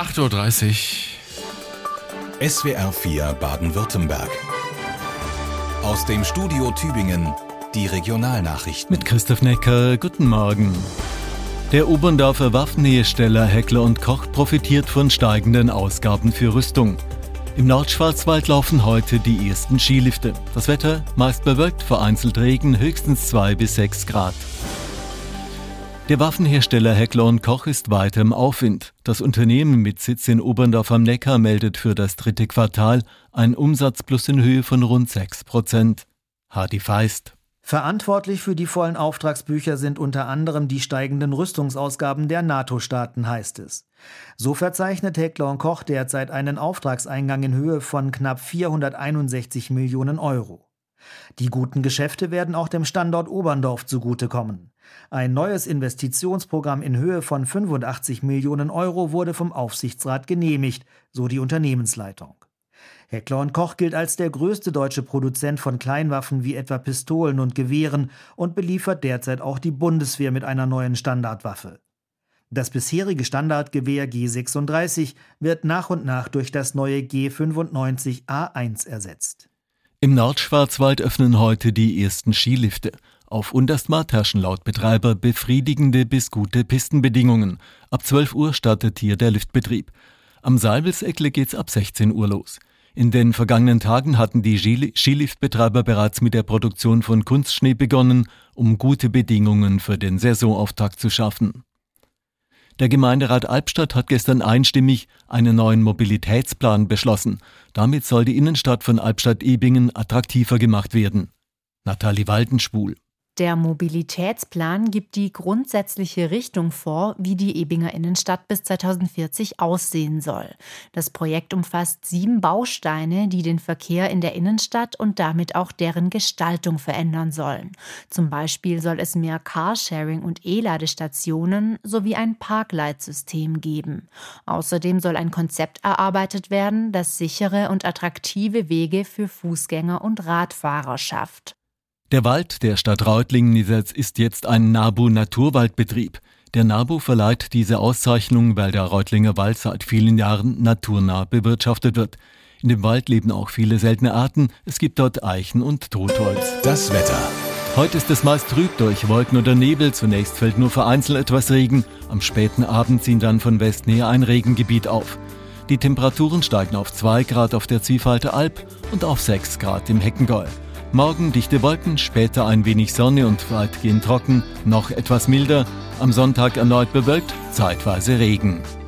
8:30 Uhr. SWR 4 Baden-Württemberg. Aus dem Studio Tübingen die Regionalnachrichten. Mit Christoph Necker, guten Morgen. Der Oberndorfer Waffenhersteller Heckler & Koch profitiert von steigenden Ausgaben für Rüstung. Im Nordschwarzwald laufen heute die ersten Skilifte. Das Wetter meist bewölkt, vereinzelt Regen, höchstens 2 bis 6 Grad. Der Waffenhersteller Heckler & Koch ist weiter im Aufwind. Das Unternehmen mit Sitz in Oberndorf am Neckar meldet für das dritte Quartal einen Umsatzplus in Höhe von rund 6%. Hardy Feist. Verantwortlich für die vollen Auftragsbücher sind unter anderem die steigenden Rüstungsausgaben der NATO-Staaten, heißt es. So verzeichnet Heckler & Koch derzeit einen Auftragseingang in Höhe von knapp 461 Millionen Euro. Die guten Geschäfte werden auch dem Standort Oberndorf zugutekommen. Ein neues Investitionsprogramm in Höhe von 85 Millionen Euro wurde vom Aufsichtsrat genehmigt, so die Unternehmensleitung. Heckler & Koch gilt als der größte deutsche Produzent von Kleinwaffen wie etwa Pistolen und Gewehren und beliefert derzeit auch die Bundeswehr mit einer neuen Standardwaffe. Das bisherige Standardgewehr G36 wird nach und nach durch das neue G95A1 ersetzt. Im Nordschwarzwald öffnen heute die ersten Skilifte. Auf Unterstmark herrschen laut Betreiber befriedigende bis gute Pistenbedingungen. Ab 12 Uhr startet hier der Liftbetrieb. Am Salbelseckle geht's ab 16 Uhr los. In den vergangenen Tagen hatten die Skiliftbetreiber bereits mit der Produktion von Kunstschnee begonnen, um gute Bedingungen für den Saisonauftakt zu schaffen. Der Gemeinderat Albstadt hat gestern einstimmig einen neuen Mobilitätsplan beschlossen. Damit soll die Innenstadt von Albstadt-Ebingen attraktiver gemacht werden. Nathalie Waldenschwul. Der Mobilitätsplan gibt die grundsätzliche Richtung vor, wie die Ebinger Innenstadt bis 2040 aussehen soll. Das Projekt umfasst 7 Bausteine, die den Verkehr in der Innenstadt und damit auch deren Gestaltung verändern sollen. Zum Beispiel soll es mehr Carsharing und E-Ladestationen sowie ein Parkleitsystem geben. Außerdem soll ein Konzept erarbeitet werden, das sichere und attraktive Wege für Fußgänger und Radfahrer schafft. Der Wald der Stadt Reutlingen ist jetzt ein NABU-Naturwaldbetrieb. Der NABU verleiht diese Auszeichnung, weil der Reutlinger Wald seit vielen Jahren naturnah bewirtschaftet wird. In dem Wald leben auch viele seltene Arten. Es gibt dort Eichen und Totholz. Das Wetter. Heute ist es meist trüb durch Wolken oder Nebel. Zunächst fällt nur vereinzelt etwas Regen. Am späten Abend ziehen dann von Westen her ein Regengebiet auf. Die Temperaturen steigen auf 2 Grad auf der Zwiefalter Alb und auf 6 Grad im Heckengäu. Morgen dichte Wolken, später ein wenig Sonne und weitgehend trocken, noch etwas milder. Am Sonntag erneut bewölkt, zeitweise Regen.